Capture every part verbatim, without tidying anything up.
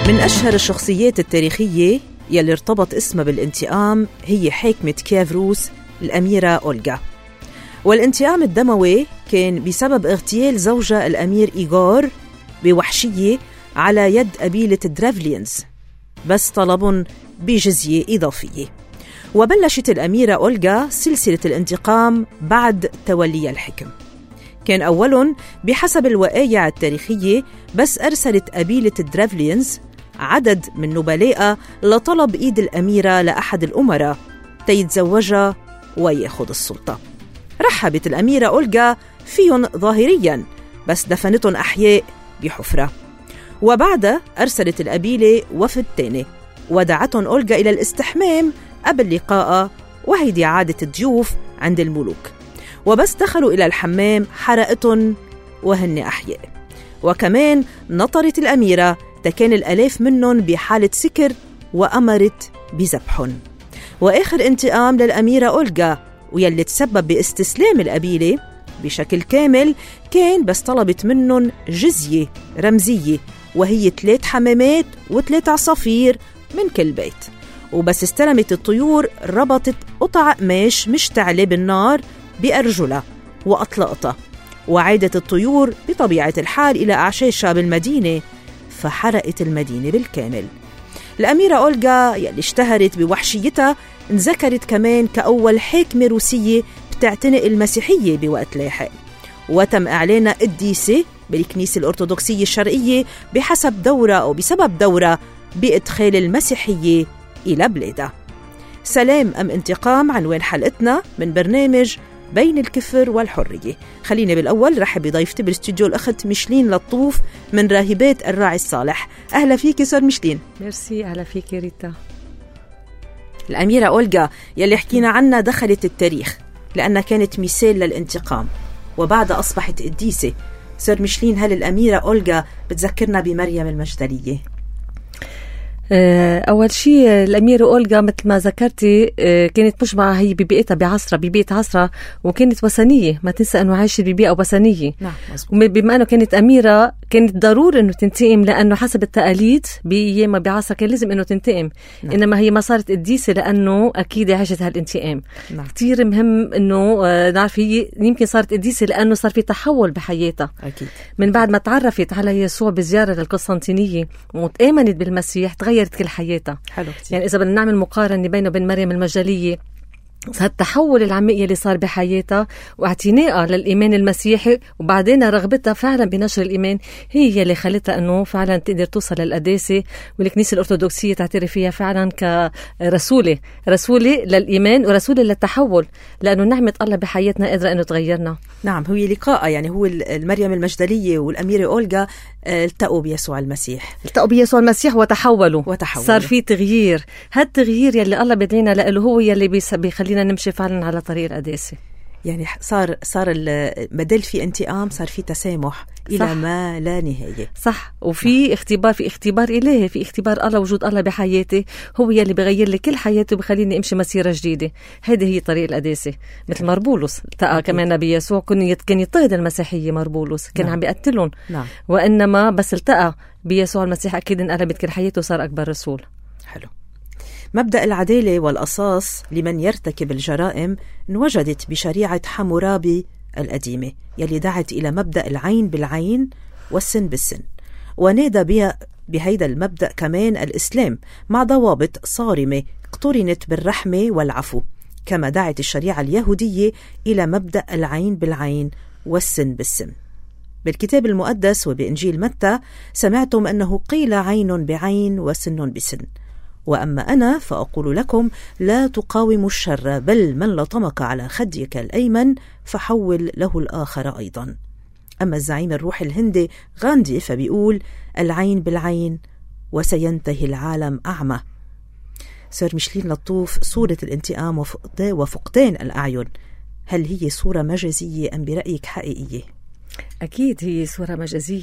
من أشهر الشخصيات التاريخية يلي ارتبط اسمها بالانتقام هي حاكمة كييف روس الأميرة أولغا. والانتقام الدموي كان بسبب اغتيال زوجها الأمير إيغور بوحشية على يد قبيلة الدرافلينز، بس طلبهم بجزية إضافية. وبلشت الأميرة أولغا سلسلة الانتقام بعد توليها الحكم. كان أولهم بحسب الوقائع التاريخية بس أرسلت قبيلة الدرافلينز عدد من نبلائها لطلب إيد الأميرة لأحد الأمراء تيتزوجها ويأخذ السلطة. رحبت الأميرة أولغا فيهم ظاهرياً بس دفنتهم أحياء بحفرة. وبعدها أرسلت القبيلة وفد تاني ودعتهم أولغا إلى الاستحمام قبل لقائها، وهيدي عادة الضيوف عند الملوك. وبس دخلوا إلى الحمام حرقتهم وهن أحياء. وكمان نطرت الأميرة تكان الألاف منهم بحالة سكر وأمرت بذبحهم. وآخر انتقام للأميرة أولغا ويلي تسبب باستسلام القبيلة بشكل كامل كان بس طلبت منهم جزية رمزية، وهي ثلاث حمامات وثلاث عصافير من كل بيت. وبس استلمت الطيور ربطت قطع قماش مشتعلة بالنار بأرجلها وأطلقتها، وعادت الطيور بطبيعة الحال إلى أعشاشها بالمدينة فحرقت المدينة بالكامل. الأميرة أولغا يلي اشتهرت بوحشيتها انذكرت كمان كأول حاكمة روسية بتعتنق المسيحية بوقت لاحق، وتم إعلانها قديسة بالكنيسة الأرثوذكسية الشرقية بحسب دورة أو بسبب دورة بإدخال المسيحية إلى بلادها. سلام أم انتقام عنوان حلقتنا من برنامج بين الكفر والحرية. خليني بالأول رحب بضيفتي بالاستوديو الأخت ميشلين لطوف من راهبات الراعي الصالح. أهلا فيك سور ميشلين. ميرسي. أهلا فيك ريتا. الأميرة أولغا يلي حكينا عنها دخلت التاريخ لأنها كانت مثال للانتقام وبعدها أصبحت قديسة. سور ميشلين، هل الأميرة أولغا بتذكرنا بمريم المجدلية؟ أول شيء الأميرة أولغا مثل ما ذكرتي كانت مجمعة هي ببيئتها بعصرها ببيئة عصرها، وكانت وثنية. ما تنسى أنه عايشة ببيئة وثنية. نعم. بما أنه كانت أميرة كانت ضروري أنه تنتقم، لأنه حسب التقاليد بأيام بعصرها كان لازم أنه تنتقم. نعم. إنما هي ما صارت قديسة لأنه أكيد عاشت هالانتقام. نعم. كتير مهم أنه نعرف هي يمكن صارت قديسة لأنه صار في تحول بحياتها. أكيد. من بعد ما تعرفت على يسوع بزيارة للقسطنطينية وتآمنت بالمسيح تغيرت كل حياتها. حلو. يعني إذا بدنا نعمل مقارنة بينه وبين مريم المجدلية، هالتحول العميق اللي صار بحياتها واعتناءها للإيمان المسيحي وبعدين رغبتها فعلا بنشر الإيمان هي اللي خلتها أنه فعلا تقدر توصل للقداسة، والكنيسة الأرثوذكسية تعترف فيها فعلا كرسولة رسولة للإيمان ورسولة للتحول، لأنه نعمة الله بحياتنا قادرة أنه تغيرنا. نعم. هو لقاء يعني هو المريم المجدلية والأميرة أولغا التقوا بيسوع المسيح التقوا بيسوع المسيح وتحولوا وتحولوا صار في تغيير. هالتغيير يلي الله بدينا لأله هو يلي بيخلينا نمشي فعلا على طريق القداسة. يعني صار صار بدل في انتقام صار في تسامح إلى ما لا نهاية. صح. وفي اختبار في اختبار إلهي، في اختبار الله، وجود الله بحياتي هو يلي بغير لي كل حياتي وبخليني امشي مسيرة جديدة. هذه هي طريق القداسة. مثل مربولوس التقى كمان نبي يسوع كان كان يضطهد المسيحية. مربولوس كان نعم. عم بيقتلهم. نعم. وإنما بس التقى بيسوع المسيح أكيد انقلبت كل حياته وصار أكبر رسول. حلو. مبدأ العدالة والقصاص لمن يرتكب الجرائم انوجدت بشريعة حمورابي القديمة يلي دعت إلى مبدأ العين بالعين والسن بالسن، ونادى بها بهيدا المبدأ كمان الإسلام مع ضوابط صارمة اقترنت بالرحمة والعفو، كما دعت الشريعة اليهودية إلى مبدأ العين بالعين والسن بالسن. بالكتاب المقدس وبإنجيل متى سمعتم أنه قيل عين بعين وسن بسن، وأما أنا فأقول لكم لا تقاوموا الشر، بل من لطمك على خدك الأيمن فحول له الآخر أيضا. أما الزعيم الروحي الهندي غاندي فبيقول العين بالعين وسينتهي العالم أعمى. سير ميشلين لطوف، صورة الانتقام وفقدان الأعين هل هي صورة مجازية أم برأيك حقيقية؟ أكيد هي صورة مجازية،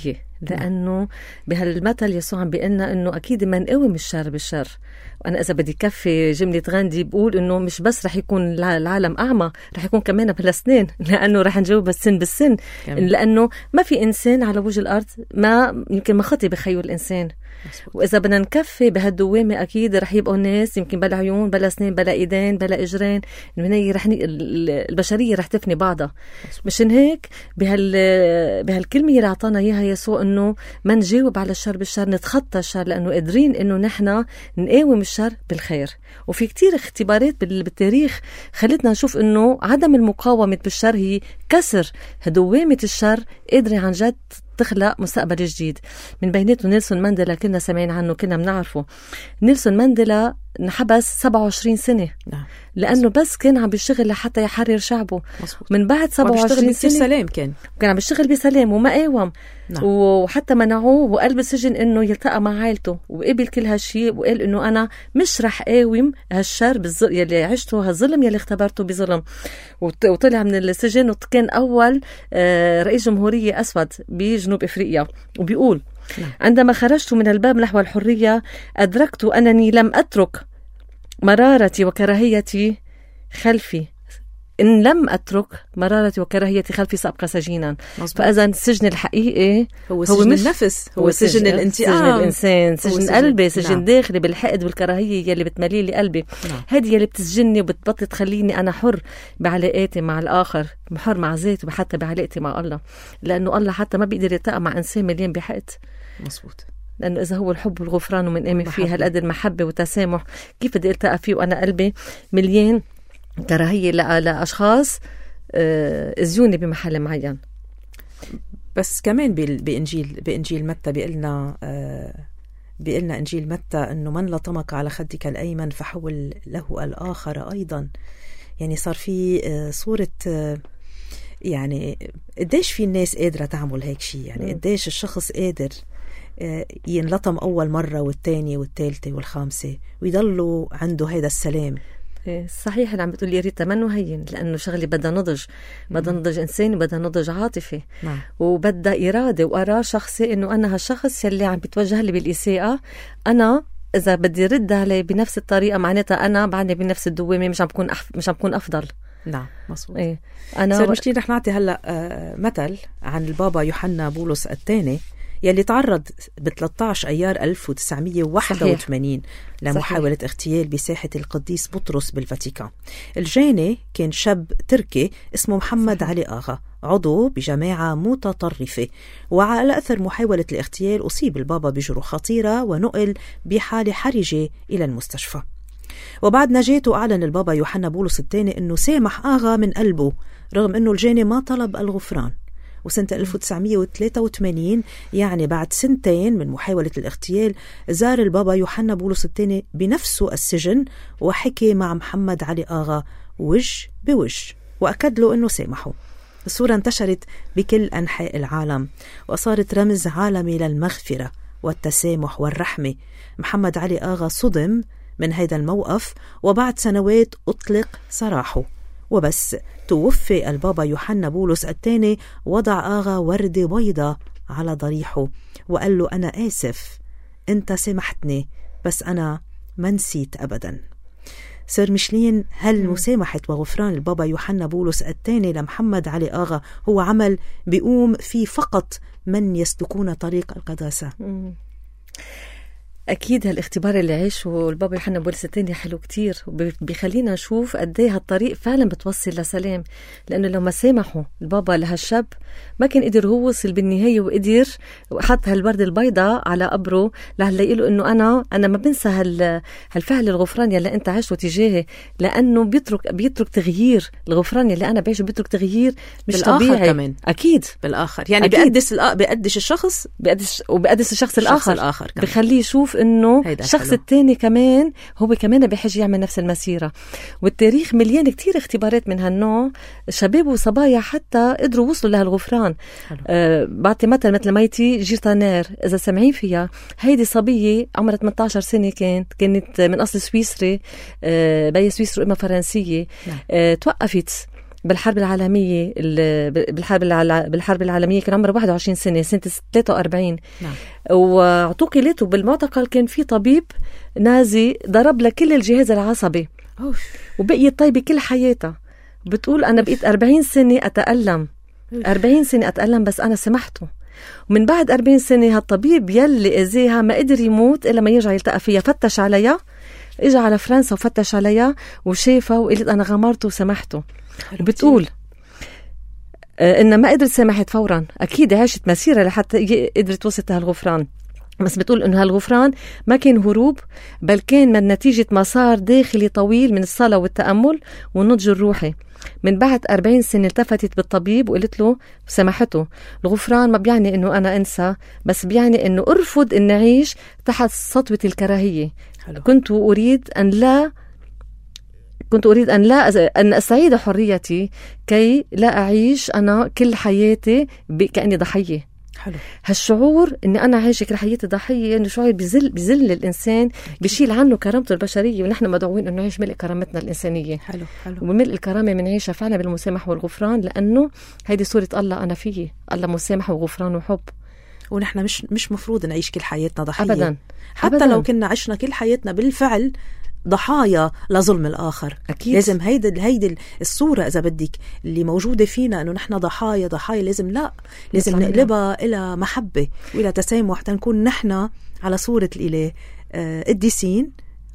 لأنه بهالمثل يسوع عم بيقلنا إنه أكيد ما نقاوم الشر بالشر. وأنا إذا بدي كفي جملة غاندي بقول إنه مش بس رح يكون العالم أعمى، رح يكون كمان بلا سنين، لأنه رح نجاوب السن بالسن كمين. لأنه ما في إنسان على وجه الأرض ما يمكن ما خطي بخيو الإنسان. مصبوط. وإذا بدنا نكفي بهالدوامة أكيد رح يبقوا الناس يمكن بلا عيون بلا سنين بلا إيدين بلا إجرين، من هي رح ن... البشرية رح تفني بعضها. مصبوط. مشان هيك بهال بهالكلمة اللي أعطانا إياها يسوع إنه ما نجاوب على الشر بالشر، نتخطى الشر، لأنه قادرين إنه نحن نقاوم الشر بالخير. وفي كتير اختبارات بالتاريخ خلتنا نشوف إنه عدم المقاومة بالشر هي كسر دوامة الشر، قادرة عن جد تخلق مستقبل جديد. من بيناتهم نيلسون مانديلا، كنا سمعين عنه كنا بنعرفه. نيلسون مانديلا انحبس سبعة وعشرين سنة نعم. لأنه بس كان عم بيشتغل لحتى يحرر شعبه. مصبوط. من بعد سبعة وعشرين سنة سلام كان كان عم بيشتغل بسلام وما قاوم نعم. وحتى منعوه وقلب السجن إنه يلتقى مع عائلته، وقبل كل هالشيء وقال إنه أنا مش رح قاوم هالشر بالظ... يلي عشته، هالظلم يلي اختبرته بظلم. وطلع من السجن وكان أول رئيس جمهورية أسود بجنوب إفريقيا. وبيقول نعم. عندما خرجت من الباب نحو الحرية أدركت أنني لم أترك مرارتي وكراهيتي خلفي. إن لم أترك مرارتي وكراهيتي خلفي سأبقى سجينا. فإذا السجن الحقيقي هو سجن هو النفس، هو, هو سجن, سجن الانتقام، سجن الإنسان، سجن, سجن قلبي، سجن نعم. داخلي بالحقد والكراهية يلي بتملي لي قلبي. نعم. هذه يلي بتسجنني وبتبطل تخليني أنا حر بعلاقاتي مع الآخر، حر مع ذاتي وحتى بعلاقتي مع الله، لأنه الله حتى ما بيقدر يلتقى مع إنسان مليان بحقد. مظبوط. لأنه إذا هو الحب والغفران ومن آمن فيه هالقد المحبة والتسامح، كيف بدي التقى فيه وأنا قلبي مليان كراهية لأشخاص أذوني بمحل معين؟ بس كمان بإنجيل بإنجيل متى بيقلنا بيقلنا إنجيل متى إنه من لطمك على خدك الأيمن فحول له الآخر أيضا. يعني صار في صورة يعني قديش في الناس قادرة تعمل هيك شيء، يعني قديش الشخص قادر ينلطم أول مرة والتانية والثالثة والخامسة ويضلوا عنده هذا السلام. صحيح اللي عم بتقولي ريتا، منه هين، لأنه شغلي بدها نضج، بدها نضج إنساني، بدها نضج عاطفي مم. وبدها إرادة وقرار شخصي إنه أنا هالشخص يلي عم بتوجه لي بالإساءة، أنا إذا بدي رد عليه بنفس الطريقة معناتها أنا بعدني بنفس الدوامة، مش عم بكون أف... مش عم بكون أفضل. نعم مصروف. إيه. أنا سير مشتين رح نعطي هلأ آه مثل عن البابا يوحنا بولس الثاني يلي تعرض ب ثلاثة عشر أيار ألف وتسعمية وواحد وثمانين صحيح. لمحاولة صحيح. اغتيال بساحة القديس بطرس بالفاتيكان. الجاني كان شاب تركي اسمه محمد صحيح. علي آغا، عضو بجماعة متطرفة، وعلى أثر محاولة الاغتيال أصيب البابا بجروح خطيرة ونقل بحالة حرجة إلى المستشفى. وبعد نجاته أعلن البابا يوحنا بولس الثاني أنه سامح آغا من قلبه رغم أنه الجاني ما طلب الغفران. وسنة ألف وتسعمية وثلاثة وثمانين يعني بعد سنتين من محاولة الاغتيال زار البابا يوحنا بولس الثاني بنفسه السجن وحكي مع محمد علي آغا وجه بوجه وأكد له أنه سامحه. الصورة انتشرت بكل أنحاء العالم وصارت رمز عالمي للمغفرة والتسامح والرحمة. محمد علي آغا صدم من هذا الموقف وبعد سنوات أطلق سراحه. وبس توفي البابا يوحنا بولس الثاني وضع آغا وردة بيضة على ضريحه وقال له أنا آسف، أنت سامحتني بس أنا ما نسيت أبدا. سير مشلين، هل مسامحة وغفران البابا يوحنا بولس الثاني لمحمد علي آغا هو عمل بيقوم فيه فقط من يسلكون طريق القداسة؟ أكيد هالاختبار اللي عيشه البابا يوحنا بولس الثاني حلو كتير وبيخلينا نشوف قد ايه هالطريق فعلا بتوصل لسلام، لأنه لو ما سامحوا البابا لهالشاب ما كان قدر هو وصل بالنهاية وقدر وحط هالوردة البيضاء على قبره لهلا له إنه أنا أنا ما بنسى هال هالفعل الغفران يلي أنت عشته تجاهي، لأنه بيترك بيترك تغيير الغفران يلي أنا بعيشه، بيترك تغيير مش طبيعي كمان. أكيد بالآخر يعني أكيد. بيقدس الأ... بيقدش الشخص بيقدس وبيقدس الشخص الآخر, الآخر بخليه يشوف إنه الشخص الثاني كمان هو كمان بيحج يعمل نفس المسيرة. والتاريخ مليان كتير اختبارات من هالنوع، شباب وصبايا حتى قدروا وصلوا لهالغفران. أه بعطي مثل مثل ميتي جيرتانير، إذا سمعين فيها، هيدي صبية عمرها ثمانية عشر سنة، كانت كانت من أصل سويسري، أه بي سويسري وإما فرنسية. أه توقفت بالحرب العالمية بالحرب بالحرب العالمية كان عمره واحد وعشرين سنة سنة ثلاثة وأربعين. نعم. واعتقلت، وبالمعتقل كان في طبيب نازي ضرب لها كل الجهاز العصبي وبقيت طيبة كل حياتها. بتقول أنا بقيت أربعين سنة أتألم أربعين سنة أتألم بس أنا سمحته. ومن بعد أربعين سنة هالطبيب يلي أذيها ما قدر يموت إلا ما يرجع يلتقى فيها. فتش عليها، إجا على فرنسا وفتش عليها وشافها وقالت أنا غمرته وسمحته. وبتقول آه إن ما قدرت سمحت فورا. أكيد عاشت مسيرة لحتى قدرت توصل هالغفران، بس بتقول إنه هالغفران ما كان هروب، بل كان من نتيجة مسار داخلي طويل من الصلاة والتأمل والنضج الروحي. من بعد أربعين سنة التفتت بالطبيب وقلت له سمحته. الغفران ما بيعني إنه أنا أنسى، بس بيعني إنه أرفض إن أعيش تحت سطوة الكراهية. حلو. كنت أريد أن لا كنت أريد أن لا أن أستعيد حريتي كي لا أعيش أنا كل حياتي كأني ضحية. حلو. هالشعور إني أنا عايشة كل حياتي ضحية، إنه شعور بزل بزل الإنسان، بيشيل عنه كرامته البشرية، ونحن مدعوين إنه نعيش ملء كرامتنا الإنسانية. حلو حلو. وملء الكرامة منعيشها فعلا بالمسامح والغفران، لأنه هيدي صورة الله أنا فيه، الله مسامح وغفران وحب. ونحن مش مش مفروض نعيش كل حياتنا ضحية أبدا. حتى أبداً. لو كنا عشنا كل حياتنا بالفعل ضحايا لظلم الآخر. أكيد. لازم هيدي هيدي الصورة إذا بدك اللي موجودة فينا إنه نحن ضحايا ضحايا لازم لا لازم نقلبها إلى محبة وإلى تسامح حتى نكون نحن على صورة الإله قديسين،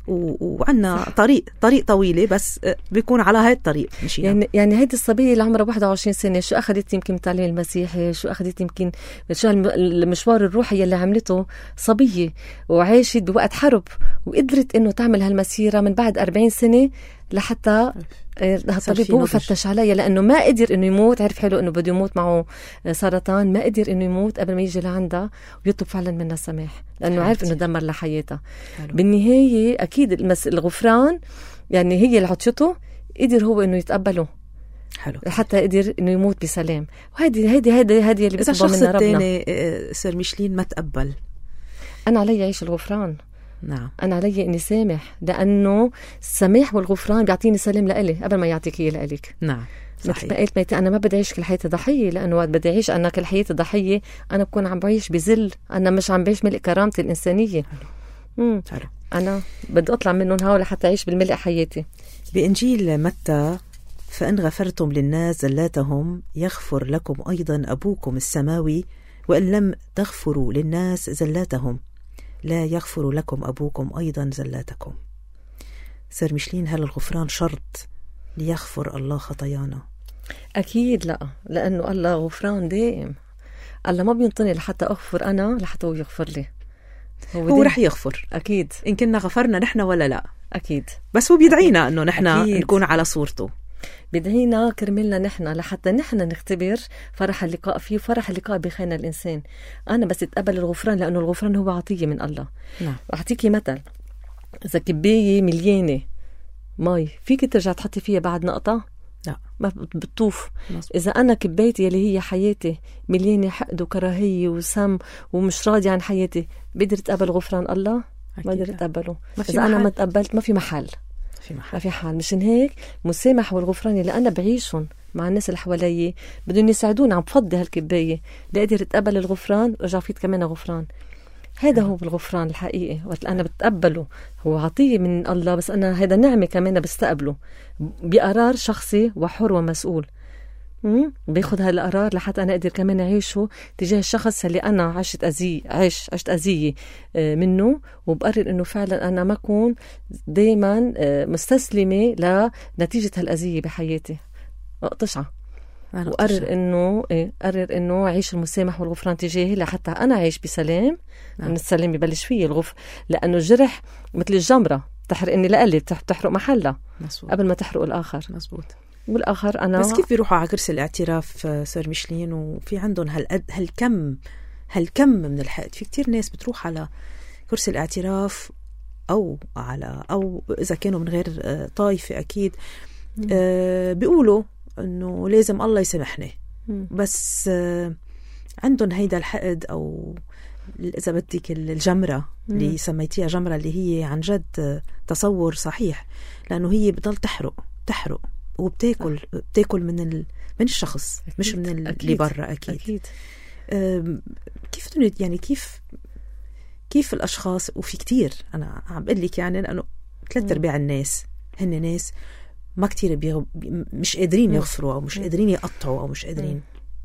وعنا طريق طريق طويلة بس بيكون على هاي الطريق مشينا. يعني يعني هيدي الصبية اللي عمرها واحد وعشرين سنة شو أخذت يمكن من التعليم المسيحي، شو أخذت يمكن شو المشوار الروحي اللي عملته. صبية وعايشت بوقت حرب وقدرت إنه تعمل هالمسيرة من بعد أربعين سنة لحتى الطبيب هو فتش عليها، لأنه ما قدر إنه يموت. عرف حلو إنه بده يموت معه سرطان، ما قدر إنه يموت قبل ما يجي لعندها ويطلب فعلا منها السماح، لأنه عارف إنه دمر لحياتها. بالنهاية أكيد المس... الغفران يعني هي اللي عطشته، قدر هو إنه يتقبله. حلو. حتى قدر إنه يموت بسلام. وهذه هذه هذه هذه اللي بيطلبها منا ربنا. إذا الشخص الثاني سير ميشلين ما تقبل، أنا علي أعيش الغفران. نعم. أنا علي إني سامح، لأنه السماح والغفران بيعطيني سلام لإلي قبل ما يعطيك إياه لإلك. نعم صحيح. مثل ما قلت ميتي أنا ما بدي أعيش كل حياتي ضحية، لأنه وقت بدي أعيش أنا كل حياتي ضحية أنا بكون عم بعيش بذل، أنا مش عم بعيش ملء كرامتي الإنسانية. حلو. حلو. أنا بدي أطلع منهم هاول حتى أعيش بالملء حياتي. بإنجيل متى فإن غفرتم للناس زلاتهم يغفر لكم أيضا أبوكم السماوي، وإن لم تغفروا للناس زلاتهم لا يغفر لكم أبوكم أيضا زلاتكم. سير ميشلين، هل الغفران شرط ليغفر الله خطايانا؟ أكيد لا، لأنه الله غفران دائم. الله ما بينطني لحتى أغفر أنا لحتى هو يغفر لي. هو, هو رح يغفر أكيد إن كنا غفرنا نحن ولا لا. أكيد. بس هو بيدعينا أنه نحن أكيد. نكون على صورته، بدعينا كرملنا نحن لحتى نحن نختبر فرح اللقاء فيه، فرح اللقاء بخينا الإنسان. أنا بس اتقبل الغفران لأنه الغفران هو عطية من الله. نعم. أعطيكي مثل، إذا كباية مليانة ماي فيك ترجع تحطي فيها بعد نقطة؟ لا، ما بتطوف. إذا أنا كبايتي اللي هي حياتي مليانة حقد وكراهية وسم ومش راضي عن حياتي، بقدر تقبل غفران الله؟ ما قدر تقبله. إذا أنا ما تقبلت ما في محل في محل. ما في حال. مشان هيك مسامح والغفران اللي أنا بعيشهم مع الناس اللي حوالي بدهم يساعدوني عم بفضي هالكباية لقدر تقبل الغفران رجع فيت كمان غفران. هذا هو الغفران الحقيقي، وقت أنا بتقبله هو عطية من الله، بس أنا هذا نعمة كمان بستقبله بقرار شخصي وحر ومسؤول. بياخد هالقرار لحتى أنا أقدر كمان أعيشه تجاه الشخص اللي أنا عشت أزي عش عشت أزية منه، وبقرر إنه فعلا أنا ما أكون دايما مستسلمة لنتيجة هالأزية بحياتي، أقطشها وقرر إنه إيه قرر إنه أعيش المسامح والغفران تجاهي لحتى أنا أعيش بسلام. نعم. السلام يبلش فيه الغف، لأنه الجرح مثل الجمرة تحرقني لقلي بتحرق محلها قبل ما تحرق الآخر. مزبوط. والآخر أنا بس كيف بيروحوا على كرسي الاعتراف سير ميشلين وفي عندهم هالقد هالكم هالكم من الحقد؟ في كتير ناس بتروح على كرسي الاعتراف أو على أو إذا كانوا من غير طائفة أكيد آه بيقولوا إنه لازم الله يسامحني، بس آه عندهم هيدا الحقد أو إذا بدك الجمرة اللي سميتيها جمرة اللي هي عن جد تصور صحيح، لأنه هي بتضل تحرق تحرق وبتاكل آه. بتاكل من ال... من الشخص أكيد. مش من اللي برا أكيد, أكيد. كيف يعني كيف كيف الأشخاص، وفي كتير أنا عم بقول لك يعني لأنه ثلاث أرباع الناس هن ناس ما كتير بيغ... مش قادرين يغفروا أو مش قادرين يقطعوا أو مش قادرين.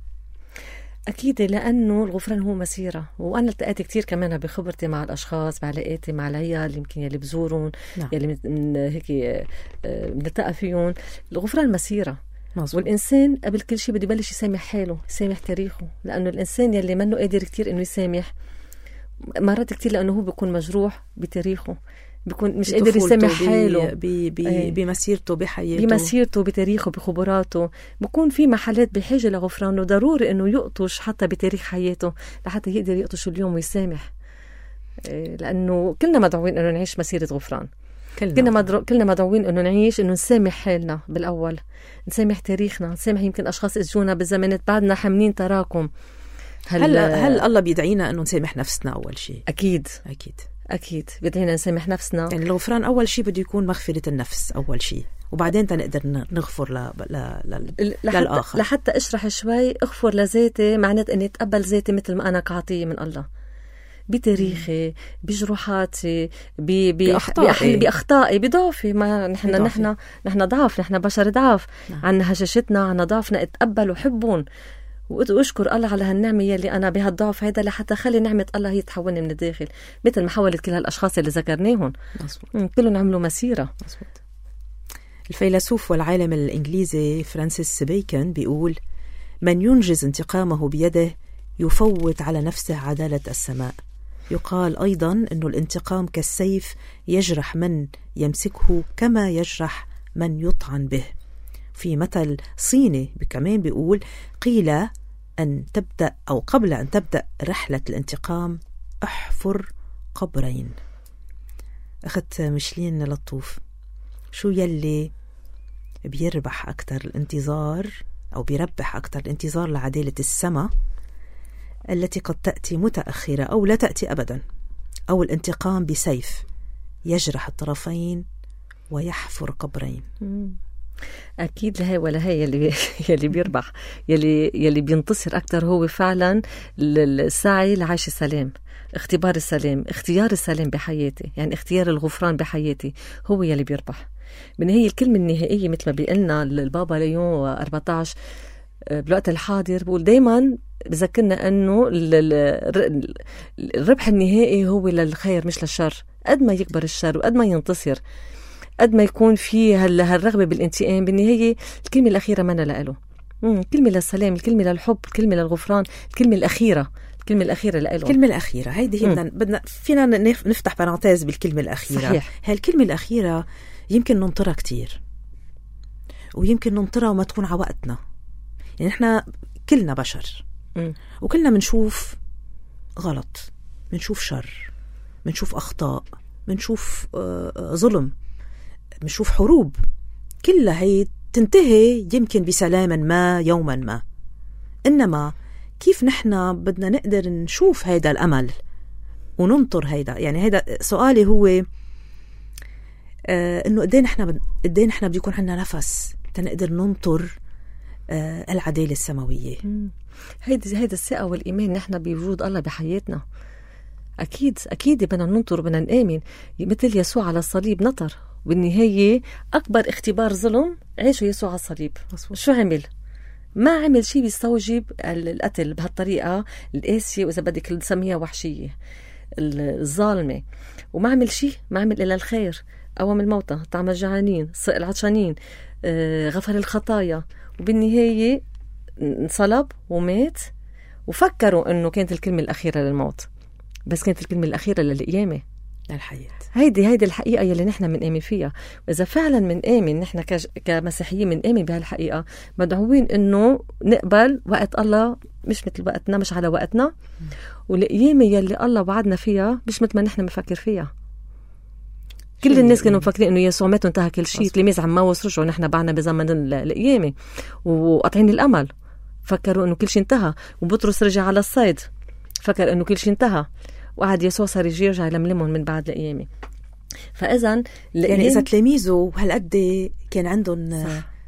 أكيد، لأنه الغفران هو مسيرة، وأنا التقيت كتير كمان بخبرتي مع الأشخاص، بعلاقاتي مع العيال يمكن يلي بزورون نعم. يلي من هيك بنلتقى فيهم. الغفران مسيرة مزبوط. والإنسان قبل كل شيء بده يبلش يسامح حاله، يسامح تاريخه، لأنه الإنسان يلي منه قادر كتير إنه يسامح مرات كتير لأنه هو بيكون مجروح بتاريخه، بيكون مش قادر يسامح حاله بي بي أيه. بمسيرته بحياته بمسيرته بتاريخه بخبراته، بيكون في محلات بحاجة لغفران، وضروري إنه يقطش حتى بتاريخ حياته لحتى يقدر يقطش اليوم ويسامح. إيه، لأنه كلنا مدعوين إنه نعيش مسيرة غفران، كلنا مدرو... كلنا مدعوين إنه نعيش إنه نسامح حالنا بالأول، نسامح تاريخنا، نسامح يمكن أشخاص إجونا بزمانات بعدنا حاملين تراكم. هل هل, هل الله بيدعينا إنه نسامح نفسنا أول شيء؟ أكيد أكيد أكيد بدينا نسامح نفسنا. يعني الغفران أول شيء بده يكون مغفرة النفس أول شيء، وبعدين تنقدر نغفر ل... ل... ل... لحتى للآخر. لحتى أشرح شوي، أغفر لذاتي معنات أني أتقبل ذاتي مثل ما أنا كعطية من الله، بتاريخي، بجروحاتي، ب... بأخطائي بأخطائي بضعفي. ما نحن نحن نحن ضعف، نحن بشر ضعف، نعم. عنا هشاشتنا، عنا ضعفنا، أتقبل وحبون وأشكر الله على هالنعمة يلي أنا بهالضعف هيدا لحتى خلي نعمة الله هي تحولني من الداخل، مثل ما حولت كل هالأشخاص اللي ذكرناهم. كلهم عملوا مسيرة. مصبوط. الفيلسوف والعالم الإنجليزي فرانسيس بيكن بيقول: من ينجز انتقامه بيده يفوت على نفسه عدالة السماء. يقال أيضا أنه الانتقام كالسيف يجرح من يمسكه كما يجرح من يطعن به. في مثل صيني كمان بيقول: قيل أن تبدأ أو قبل أن تبدأ رحلة الانتقام احفر قبرين. أخذت مشلين لطوف، شو يلي بيربح أكتر الانتظار أو بيربح أكتر الانتظار لعدالة السماء التي قد تأتي متأخرة أو لا تأتي أبدا، أو الانتقام بسيف يجرح الطرفين ويحفر قبرين. أكيد لهي ولا هي يلي يلي بيربح، يلي يلي بينتصر أكتر هو فعلا السعي لعيش السلام، اختبار السلام، اختيار السلام بحياتي، يعني اختيار الغفران بحياتي هو يلي بيربح. من هي الكلمة النهائية مثل ما بيقلنا البابا ليون أربعة عشر بالوقت الحاضر، بقول دايما بذكرنا أنه الربح النهائي هو للخير مش للشر. قد ما يكبر الشر وقد ما ينتصر، قد ما يكون فيه هالرغبة بالانتقام، بالنهاية الكلمة الأخيرة منا لأله. الكلمة للسلام، الكلمة للحب، الكلمة للغفران، الكلمة الأخيرة، الكلمة الأخيرة لأله. الكلمة الأخيرة هيدي هي بدنا بدنا فينا نفتح بارانتيز بالكلمة الأخيرة. صحيح. هالكلمة الأخيرة يمكن ننطرها كتير، ويمكن ننطرها وما تكون على وقتنا. يعني إحنا كلنا بشر، م. وكلنا منشوف غلط، منشوف شر، منشوف أخطاء، منشوف آه ظلم، منشوف حروب. كلها هي تنتهي يمكن بسلام ما يوما ما. إنما كيف نحن بدنا نقدر نشوف هيدا الأمل وننطر هيدا؟ يعني هيدا سؤالي هو آه إنه قدين نحن قدين نحن بده يكون عندنا نفس تنقدر ننطر آه العدالة السماوية. هيدا هيدا الثقة والإيمان نحن بوجود الله بحياتنا. أكيد أكيد بدنا ننطر وبدنا نآمن، مثل يسوع على الصليب نطر، بالنهاية أكبر اختبار ظلم عيشه يسوع على الصليب. شو عمل؟ ما عمل شيء بيستوجب القتل بهالطريقة القاسية، وإذا بدك نسميها وحشية الظالمة، وما عمل شيء، ما عمل إلا الخير. قوم الموتى، طعم الجعانين، سقى العطشانين، آه، غفر الخطايا، وبالنهاية انصلب ومات. وفكروا أنه كانت الكلمة الأخيرة للموت، بس كانت الكلمة الأخيرة للقيامة، للحياة. هيدي هيدي الحقيقة يلي نحن منآمن فيها. وإذا فعلا منآمن نحن كمسيحيين منآمن بهالحقيقة، مدعوين إنه نقبل وقت الله مش مثل وقتنا، مش على وقتنا، والقيامة يلي الله وعدنا فيها مش مثل ما نحن مفكر فيها. كل الناس كانوا مفكرين إنه يسوع مات وانتهى كل شيء، تلاميذ عم موس رجعوا، نحن بعنا بزمن القيامة وقاطعين الأمل، فكروا إنه كل شيء انتهى. وبطرس رجع على الصيد، فكر إنه كل شيء انتهى، وقعد يسوع صار يجي يرجع يلملمهم من بعد القيامة. فإذا يعني إذا تلاميذه هالقد كان عندهم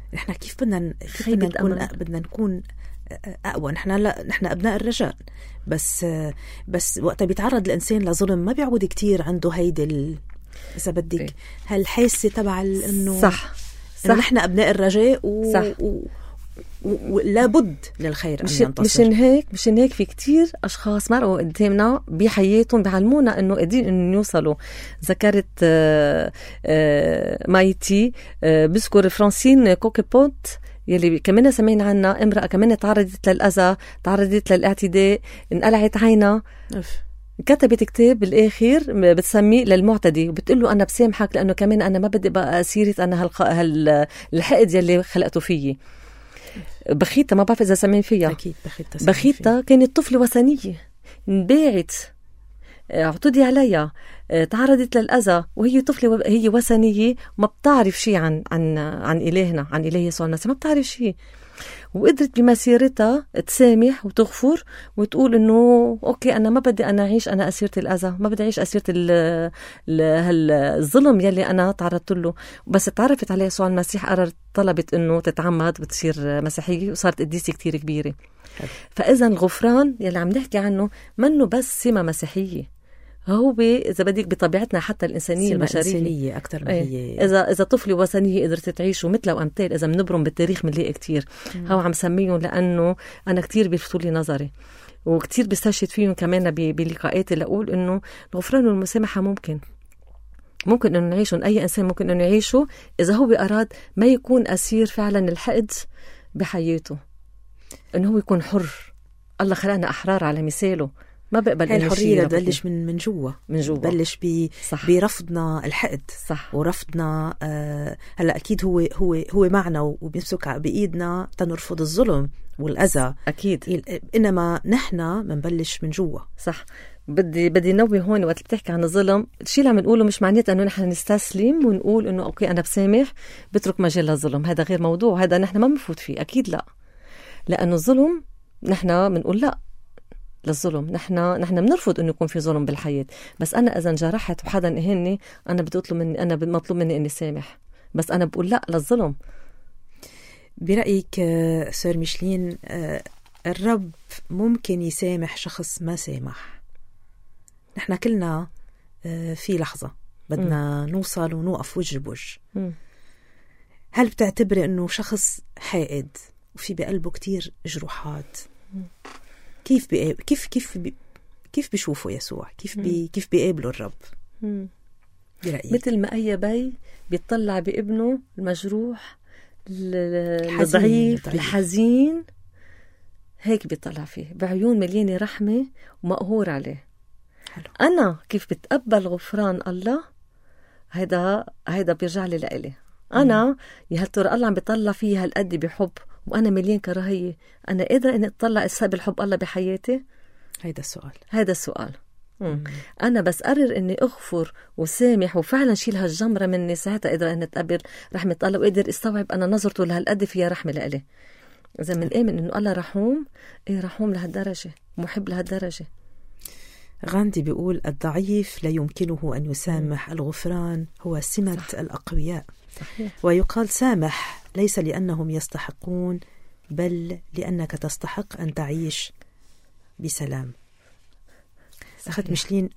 نحن كيف بدنا كيف بدنا نكون بدنا نكون أقوى؟ نحن لا نحن أبناء الرجاء، بس بس وقت بيتعرض الإنسان لظلم ما بيعود كتير عنده هيدي ال... إذا بدك هالحاسة تبع إنه صح صح نحن أبناء الرجاء و... صح. و... ولا بد للخير مش أن ينتصر. مشان هيك مشان هيك في كتير أشخاص مرقوا قدامنا بحياتهم بيعلمونا إنه قادرين إنه يوصلوا. ذكرت آآ آآ مايتي بذكر فرانسين كوكيبوت يلي كمان سمعنا عنها، امرأة كمان تعرضت للأذى، تعرضت للاعتداء، انقلعت عينها، كتبت كتاب بالآخر بتسميه للمعتدي وبتقول له أنا بسامحك لأنه كمان أنا ما بدي بقى أسيرة أنا هالق... هالحقد يلي خلقته فيي. بخيتة ما بعرف إذا سمعين فيها. أكيد بخيتة. بخيتة كانت طفلة وثنية، انباعت، اعتدي عليها، تعرضت للأذى وهي طفلة، هي وثنية ما بتعرف شيء عن عن عن إلهنا، عن إله يسوع المسيح، ما بتعرف شيء، وقدرت بمسيرتها تسامح وتغفر وتقول إنه أوكي أنا ما بدي أنا أعيش أنا أسيرة الأذى، ما بدي أعيش أسيرة الظلم يلي أنا تعرضت له. بس تعرفت عليه يسوع المسيح قررت طلبت إنه تتعمد وتصير مسيحية وصارت قديسة كتير كبيرة. فإذا الغفران يلي عم نحكي عنه منه بس سمة مسيحية، هو إذا بديك بطبيعتنا حتى الإنسانية البشرية أكتر ما هي. إذا إذا طفلة وثنية قدرت تعيش ومثله وأمثال، إذا بنبرم بالتاريخ بنلاقي كتير. هو عم سميهم لأنه أنا كتير بيلفتوا لي نظري وكتير بستشهد فيهم كمان بلقاءاتي لأقول إنه الغفران والمسامحة ممكن ممكن إنه نعيشهم، أي إنسان ممكن إنه يعيشه إذا هو أراد ما يكون أسير فعلا الحقد بحياته، إنه هو يكون حر. الله خلقنا أحرار على مثاله، ما بقبل هاي الحرية تبلش من من جوا من جوا بلش بي برفضنا الحقد. صح. ورفضنا آه هلا أكيد هو هو هو معنا وبيمسك بإيدنا تنرفض الظلم والأذى أكيد، إنما نحن منبلش من جوا. صح. بدي بدي نوي هون وقت بتحكي عن الظلم، الشيء اللي عم نقوله مش معناته انه نحن نستسلم ونقول انه اوكي انا بسامح بترك مجال للظلم، هذا غير موضوع، هذا نحن ما بنفوت فيه اكيد لا، لانه الظلم نحن بنقول لا للظلم، نحن نحن بنرفض انه يكون في ظلم بالحياه. بس انا اذا انجرحت وحدا اهني انا بدي اطلب مني انا مطلوب مني اني سامح، بس انا بقول لا للظلم. برايك سير ميشلين الرب ممكن يسامح شخص ما سامح؟ نحن كلنا في لحظة بدنا م. نوصل ونوقف وجه بوجه. م. هل بتعتبري أنه شخص حائد وفي بقلبه كتير جروحات م. كيف بي... كيف كيف بي... كيف بيشوفوا يسوع؟ كيف بي... كيف بيقابلوا الرب؟ برأيك مثل ما أي بي بيطلع بابنه المجروح الضعيف الحزين، هيك بيطلع فيه بعيون مليانة رحمة ومقهور عليه. حلو. أنا كيف بتقبل غفران الله، هيدا هيدا بيرجع لي لإلي أنا. يا هل ترى الله عم بيطلع فيها هالقد بحب وأنا مليان كراهية، أنا قادرة إني أطلع أسباب الحب الله بحياتي؟ هيدا السؤال هيدا السؤال. مم. أنا بس قرر إني أغفر وسامح وفعلا شيل هالجمرة مني، ساعتها قادرة إني أتقبل رحمة الله وقادر استوعب أنا نظرته لهالقد فيها رحمة لإلي. إذا من آمن إنه الله رحوم، إيه رحوم لهالدرجة، محب لهالدرجة. غاندي بيقول الضعيف لا يمكنه أن يسامح، الغفران هو سمة صح. الأقوياء. صحيح. ويقال سامح ليس لأنهم يستحقون بل لأنك تستحق أن تعيش بسلام. أخت ميشلين،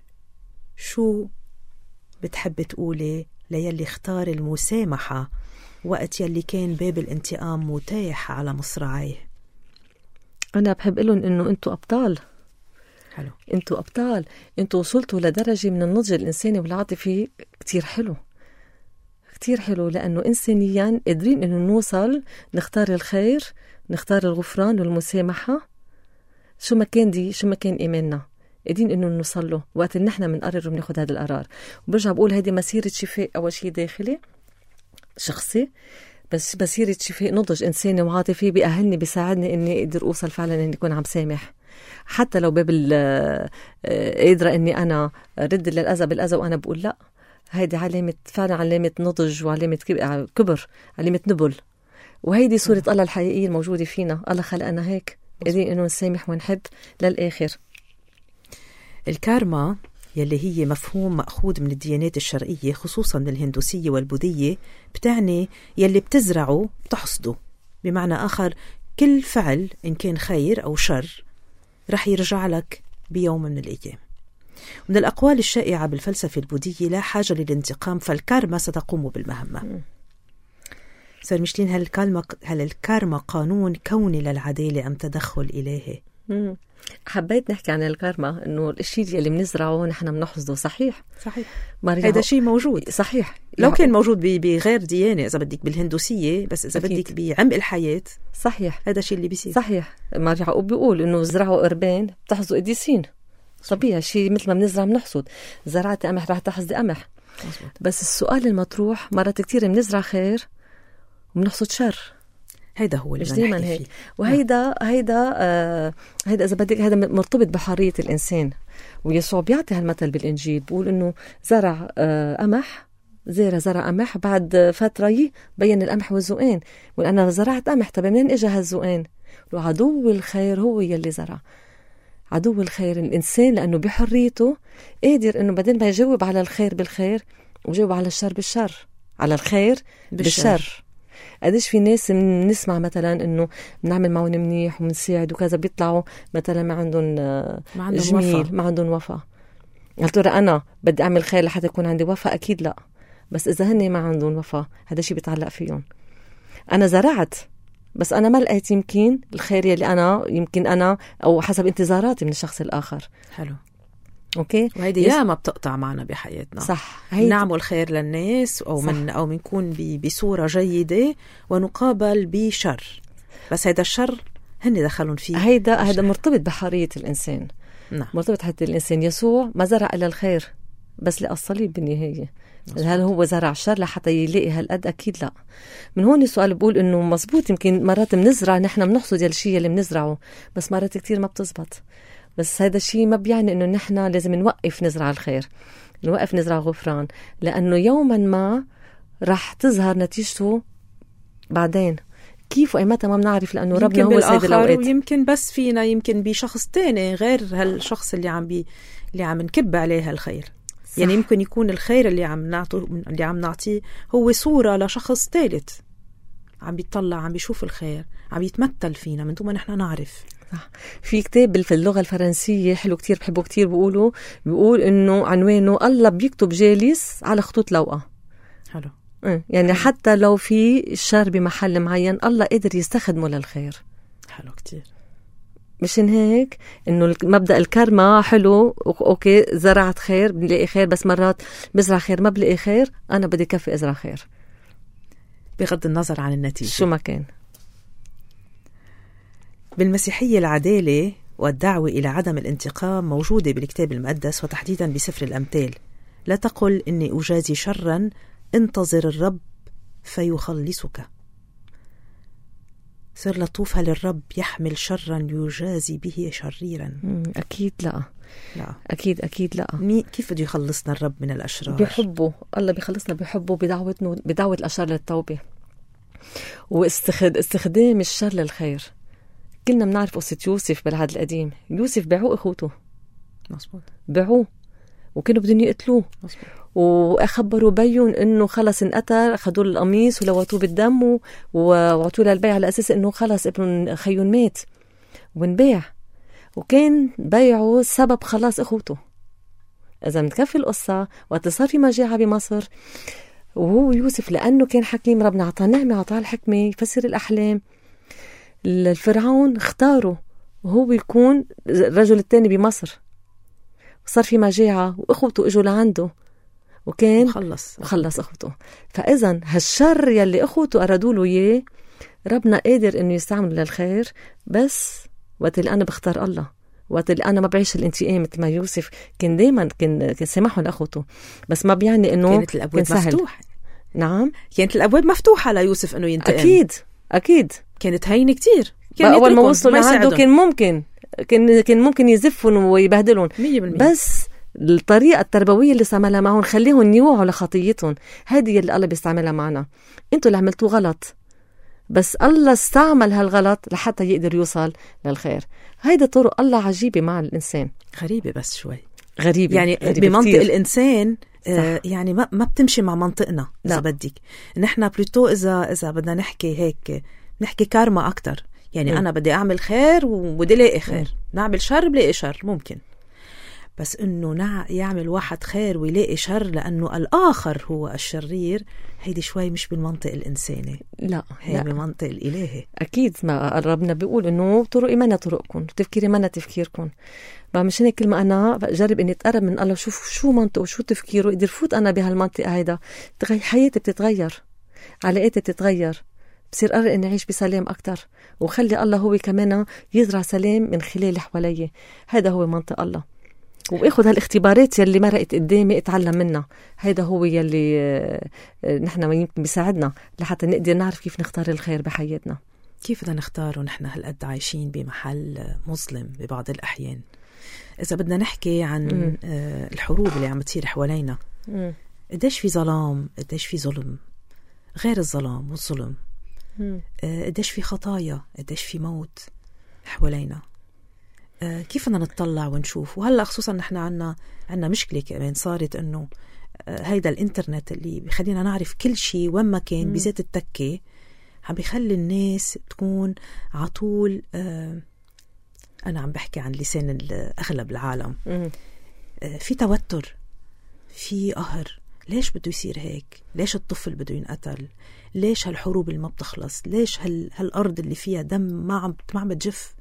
شو بتحب تقولي ليلي اختار المسامحة وقت يلي كان باب الانتقام متاح على مصراعيه؟ أنا بحب لهم إنه أنتوا أبطال. حلو. أنتوا أبطال، أنتوا وصلتوا لدرجة من النضج الإنساني والعاطفي كتير حلو كتير حلو، لأنه إنسانيا قادرين إنه نوصل نختار الخير، نختار الغفران والمسامحة، شو ما كان دي شو ما كان إيماننا قادرين إنه نوصل له وقت إن إحنا بنقرر وبناخد هذا القرار. وبرجع بقول هذه مسيرة شفاء، أول شيء داخلي شخصي، بس مسيرة شفاء نضج إنساني وعاطفي بيأهلني بيساعدني إني أقدر أوصل فعلا إني أكون عم سامح، حتى لو باب قادرة إني أنا رد للأذى بالأذى وأنا بقول لأ. هيدي علامة فعلا علامة نضج وعلامة كبر، علامة نبل، وهيدي صورة الله الحقيقية الموجودة فينا. الله خلقنا هيك قادرين إنه نسامح ونحب للآخر. الكارما يلي هي مفهوم مأخوذ من الديانات الشرقية خصوصا من الهندوسية والبوذية، بتعني يلي بتزرعه بتحصده. بمعنى آخر كل فعل إن كان خير أو شر رح يرجع لك بيوم من الأيام. من الأقوال الشائعة بالفلسفة البوذية لا حاجة للانتقام فالكارما ستقوم بالمهمة. سير ميشلين، هل الكارما هل الكارما قانون كوني للعدالة أم تدخل إلهي؟ مم. حبيت نحكي عن الكارما، إنه الشيء اللي بنزرعه نحن بنحصده. صحيح صحيح، هذا شيء موجود. صحيح، لو كان موجود بغير ديانة إذا بدك بالهندوسية، بس إذا أكيد. بدك بعمق الحياة. صحيح، هذا الشيء اللي بيصير. صحيح. مار يعقوب بيقول إنه زرعوا قربان بتحصدوا قديسين. طبيعي، شيء مثل ما بنزرع بنحصد. زرعت قمح رح تحصدي قمح. مزبوط. بس السؤال المطروح مرات كتير بنزرع خير وبنحصد شر. هيدا هو اللي دايما هيك. وهيدا هيدا آه هيدا اذا بدك هذا مرتبط بحريه الانسان. ويسوع بيعطي هالمثل بالانجيل، بيقول انه زرع آه قمح، زرع زرع قمح، بعد فتره بين القمح والزقان، بقول انا زرعت قمح، طب منين اجى هالزقان؟ عدو الخير هو يلي زرع. عدو الخير الانسان، لانه بحريته قادر انه بدل ما يجاوب على الخير بالخير ويجاوب على الشر بالشر، على الخير بالشر, بالشر. قديش في ناس بنسمع مثلا انه بنعمل معهم منيح وبنساعد وكذا، بيطلعوا مثلا ما عندهم ما عندهم جميل وفا. ما عندهم وفا. قلت ترى انا بدي اعمل خير لحتى يكون عندي وفا؟ اكيد لا. بس اذا هن ما عندهم وفا هذا شيء بيتعلق فيهم. انا زرعت بس انا ما لقيت يمكن الخير اللي انا يمكن انا او حسب انتظاراتي من الشخص الاخر. حلو. اوكي. وهيدي يا ما بتقطع معنا بحياتنا. صح. نعمل خير للناس او صح. من او بنكون بصوره جيده ونقابل بشر، بس هيدا الشر هن دخلون فيه. هيدا هيدا مرتبط بحريه الانسان. نعم. مرتبط حتى الانسان. يسوع ما زرع الا الخير، بس لقى الصليب بالنهايه. هل هو زرع شر لحتى يلاقي هالقد؟ اكيد لا. من هون السؤال بقول انه مزبوط، يمكن مرات بنزرع نحن بنحصد الشيء اللي بنزرعه، بس مرات كتير ما بتزبط. بس هذا الشيء ما بيعني انه نحن لازم نوقف نزرع الخير، نوقف نزرع غفران، لانه يوما ما راح تظهر نتيجته بعدين. كيف وايمتى ما بنعرف، لانه ربنا هو سيد الاوقات. ويمكن بس فينا يمكن بشخص تاني غير هالشخص اللي عم بي اللي عم نكب عليه الخير. صح. يعني يمكن يكون الخير اللي عم نعطيه اللي عم نعطيه هو صورة لشخص ثالث عم بيطلع عم بيشوف الخير، عم يتمثل فينا من دون ما نحن نعرف. صح. في كتاب في اللغة الفرنسية حلو كتير، بحبه كتير، بيقولوا بيقول إنه عنوانه الله بيكتب جالس على خطوط لوقة. حلو. يعني حلو. حتى لو في الشر بمحل معين الله قادر يستخدمه للخير. حلو كتير. مشان هيك إنه مبدأ الكارما حلو. أوكي، زرعت خير بلاقي خير، بس مرات بزرع خير ما بلاقي خير، أنا بدي كفي أزرع خير بغض النظر عن النتيجة شو ما كان. بالمسيحية العدالة والدعوة إلى عدم الانتقام موجودة بالكتاب المقدس، وتحديدا بسفر الأمثال. لا تقل إني أجازي شرا، انتظر الرب فيخلصك. سر لطوف، هل الرب يحمل شرا يجازي به شريرا؟ أكيد لا. لا أكيد أكيد لا. كيف بده يخلصنا الرب من الأشرار؟ بحبه. الله بيخلصنا بحبه، بدعوتنا بدعوة الأشرار للتوبة واستخدام الشر للخير. كلنا بنعرف قصة يوسف بالعهد القديم. يوسف باعوه إخوته. مظبوط. باعوه وكانوا بدهم يقتلوه. مظبوط. وأخبروا بيون إنه خلص انقتل، أخذوا القميص ولوتوه بالدم وعطوه للبيع على أساس إنه خلص ابن خيون مات ونبيع، وكان بيعه سبب خلاص إخوته. إذا متكفي القصة وقت صار في مجاعة بمصر، وهو يوسف لأنه كان حكيم، ربنا عطاه نعمة، عطاه الحكمة يفسر الأحلام، الفرعون اختاره وهو يكون الرجل الثاني بمصر. صار في مجاعة وإخوته إجوا لعنده وكان خلص خلص أخوته. فإذا هالشر يلي أخوته أرادوا له إياه ربنا قادر إنه يستعمل للخير، بس وقت اللي أنا بختار الله، وقت اللي أنا ما بعيش الانتقام مثل ما يوسف كان دايما كان كان سامحه لأخوته، بس ما بيعني إنه كانت الأبواب مفتوحة. نعم، كانت الأبواب مفتوحة ليوسف إنه ينتقم. أكيد أكيد كانت هينة كتير. كان أول ما وصلوا لعنده كان ممكن كان كان ممكن يزفون ويبهدلون، بس الطريقة التربوية اللي استعملها معهم خليهم يوعوا لخطيتهم. هذه اللي الله بيستعملها معنا. انتوا اللي عملتوه غلط، بس الله استعمل هالغلط لحتى يقدر يوصل للخير. هيدا طرق الله عجيبة مع الإنسان. غريبة بس شوي. غريبة يعني غريبة بمنطق كتير. الإنسان آه يعني ما ما بتمشي مع منطقنا إذا بدك. نحن بلوتو إذا إذا بدنا نحكي هيك نحكي كارما أكتر، يعني م. أنا بدي أعمل خير وبدي لاقي خير، م. نعمل شر بلاقي شر ممكن، بس إنه نع يعمل واحد خير ويلاقي شر لأنه الآخر هو الشرير، هيدي شوي مش بالمنطق الإنساني، لا هي بمنطق الإلهي. أكيد ما ربنا بيقول إنه طرقي منا طرقكم، تفكيري منا تفكيركم. مشان هيك كلمة أنا بجرب إني أتقرب من الله، شوف شو منطقه وشو تفكيره، قدر فوت أنا بهالمنطقة هيدا، حياتي بتتغير، علاقاتي بتتغير، بصير قرر إني أعيش بسلام أكتر، وخلي الله هو كمان يزرع سلام من خلال حوالي. هذا هو منطق الله، وباخد هالاختبارات يلي مرقت قدامي اتعلم منها. هذا هو يلي نحن يمكن بيساعدنا لحتى نقدر نعرف كيف نختار الخير بحياتنا. كيف بدنا نختاره ونحن هالقد عايشين بمحل مظلم ببعض الأحيان؟ إذا بدنا نحكي عن م. الحروب اللي عم تصير حوالينا، م. قديش في ظلام، قديش في ظلم، غير الظلام والظلم، م. قديش في خطايا، قديش في موت حوالينا. كيف بدنا نطلع ونشوف؟ وهلأ خصوصا نحن عنا عنا مشكلة كمان صارت، إنه هيدا الإنترنت اللي بيخلينا نعرف كل شيء وين ما كان بذات التكة، عم بيخلي الناس تكون عطول. آه أنا عم بحكي عن لسان أغلب العالم، آه في توتر، في قهر. ليش بده يصير هيك؟ ليش الطفل بده ينقتل؟ ليش هالحروب اللي ما بتخلص؟ ليش هال هالأرض اللي فيها دم ما عم ما عم بتجف؟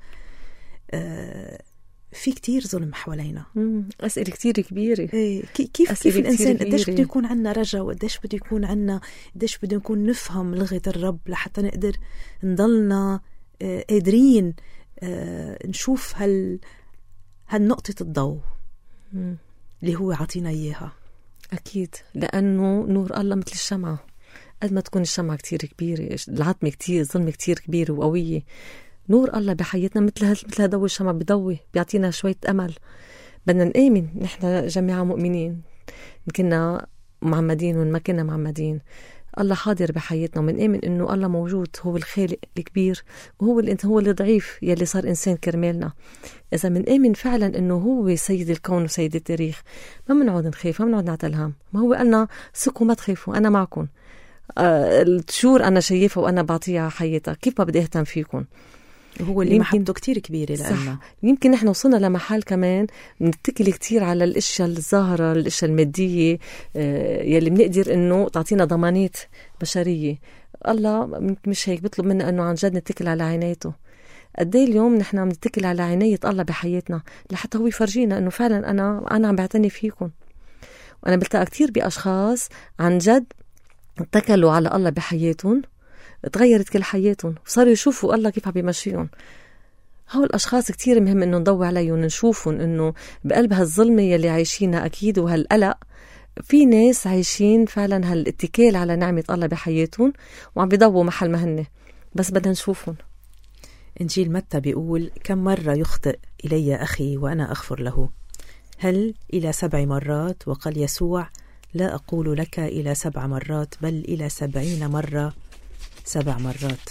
آه في كتير ظلم حوالينا. أسئلة كتير كبيرة. إيه كيف كيف الإنسان قديش بده يكون عنا رجا، وقديش بده يكون عنا، قديش بده نكون نفهم لغة الرب لحتى نقدر نضلنا آه قادرين آه نشوف هال هالنقطة الضوء مم. اللي هو عطينا إياها. أكيد، لأنه نور الله مثل الشمعة، قد ما تكون الشمعة كتير كبيرة، العتمة كتير، ظلمة كتير كبيرة وقوية، نور الله بحياتنا مثل مثل ضوء الشمعة بضوي، بيعطينا شوية أمل. بدنا نآمن نحن جميعا مؤمنين، كنا معمدين وما كنا معمدين، الله حاضر بحياتنا، ومن آمن إنه الله موجود، هو الخالق الكبير، وهو اللي هو اللي ضعيف يلي صار إنسان كرمالنا. إذا من آمن فعلا إنه هو سيد الكون وسيد التاريخ، ما بنقعد نخاف، ما بنقعد نعتلهم. ما هو قالنا ثقوا ما تخافوا، أنا معكم. آه الشور أنا شايفة وأنا بعطيها حياتها، كيف ما بدي أهتم فيكم. هو اللي محبته كتير كبيرة لأنه يمكن نحن وصلنا لمحل كمان نتكل كتير على الاشياء الظاهرة، الاشياء المادية آه يلي بنقدر انه تعطينا ضمانات بشرية. الله مش هيك، بيطلب منا انه عن جد نتكل على عنايته. قديه اليوم نحن عم نتكل على عناية الله بحياتنا لحتى هو يفرجينا انه فعلا انا انا عم بعتني فيكم. وانا بلتقى كتير باشخاص عن جد اتكلوا على الله بحياتهم، تغيرت كل حياتهم وصاروا يشوفوا الله كيف عم بيمشيهم. هول الأشخاص كتير مهم إنه نضوي عليهم، نشوفهم إنه بقلب هالظلمة يلي عايشينها أكيد وهالقلق في ناس عايشين فعلا هالاتكال على نعمة الله بحياتهم وعم بيضووا محل ما هن، بس بدنا نشوفهم. إنجيل متى بيقول: كم مرة يخطئ إلي أخي وأنا أغفر له؟ هل إلى سبع مرات؟ وقال يسوع: لا أقول لك إلى سبع مرات، بل إلى سبعين مرة سبع مرات.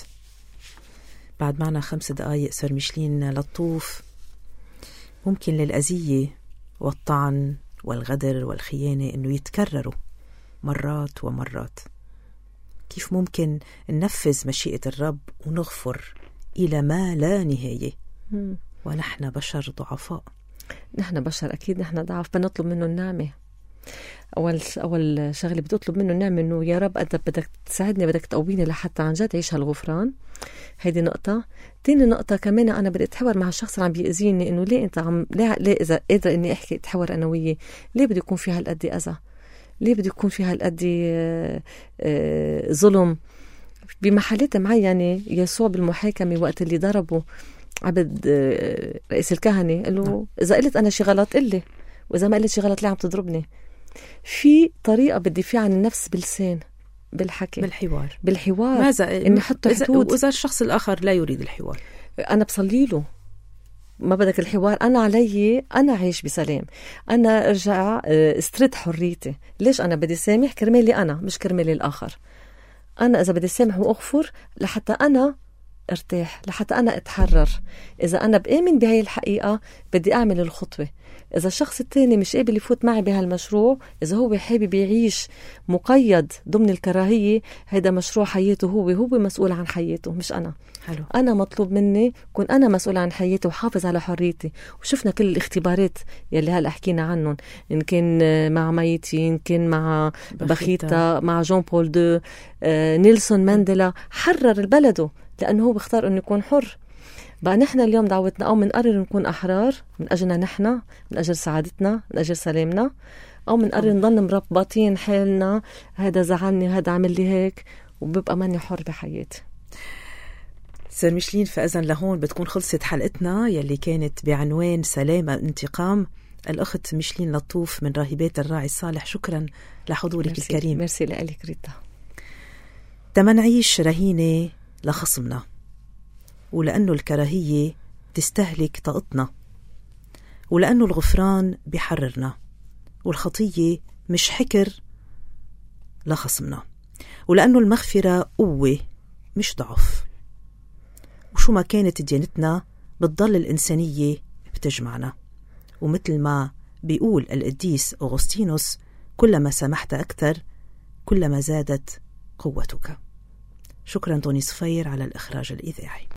بعد معنا خمس دقايق سر ميشلين لطوف. ممكن للأذية والطعن والغدر والخيانة إنه يتكرروا مرات ومرات. كيف ممكن ننفذ مشيئة الرب ونغفر إلى ما لا نهاية ونحن بشر ضعفاء؟ نحن بشر أكيد، نحن ضعف، بنطلب منه النعمة. أول أول شغلة بتطلب منه النعمة، إنه يا رب أنت بدك تساعدني، بدك تقويني لحتى عن جد عيش هالغفران. هيدي نقطة. تاني نقطة كمان، أنا بدي أتحور مع الشخص اللي عم بيأذيني، إنه ليه أنت عم ليه, ليه إذا قادرة إني أحكي أتحور أنا وياه، ليه بده يكون في هالقد أذى؟ ليه بده يكون في هالقد ظلم؟ بمحلات معينة يسوع بالمحاكمة وقت اللي ضربوا عبد رئيس الكهنة قال له: إذا قلت أنا شي غلط قل لي، وإذا ما قلت شي غلط ليه عم تضربني؟ في طريقة بالدفاع عن النفس باللسان، بالحكي، بالحوار بالحوار ماذا إن نحط حدود. وإذا الشخص الآخر لا يريد الحوار، أنا بصلي له: ما بدك الحوار، أنا علي أنا عايش بسلام، أنا أرجع استرد حريتي. ليش أنا بدي سامح؟ كرمالي أنا، مش كرمالي الآخر. أنا إذا بدي سامح وأغفر لحتى أنا ارتاح، لحتى أنا أتحرر. إذا أنا بآمن بهاي الحقيقة بدي أعمل الخطوة. إذا الشخص التاني مش قابل يفوت معي بهالمشروع، إذا هو حابب يعيش مقيد ضمن الكراهية، هذا مشروع حياته، هو هو مسؤول عن حياته مش أنا. حلو. أنا مطلوب مني كون أنا مسؤول عن حياتي وحافظ على حريتي. وشفنا كل الاختبارات يلي هلأ حكينا عنهم، إن كان مع ميتي، إن كان مع بخيتا، مع جون بول دو، آه، نيلسون مانديلا، حرر البلده لأنه هو بيختار أنه يكون حر. بقى نحن اليوم دعوتنا أو منقرر نكون أحرار من أجلنا نحن، من أجل سعادتنا، من أجل سلامنا، أو منقرر نضل مربطين حالنا، هذا زعلني، هذا عمل لي هيك، وببقى ماني حر بحياتي. سير ميشلين، فإذن لهون بتكون خلصت حلقتنا يلي كانت بعنوان سلام الانتقام. الأخت ميشلين لطوف من راهبات الراعي الصالح، شكرا لحضورك ميرسي. الكريم. ميرسي لك ريتا. تما نعيش رهينة لخصمنا، ولأنه الكراهية تستهلك طاقتنا، ولأنه الغفران بيحررنا، والخطية مش حكر لخصمنا، ولأنه المغفرة قوة مش ضعف، وشو ما كانت ديانتنا بتضل الإنسانية بتجمعنا. ومثل ما بيقول القديس أغسطينوس، كلما سمحت أكثر كلما زادت قوتك. شكرا طوني صفير على الإخراج الإذاعي.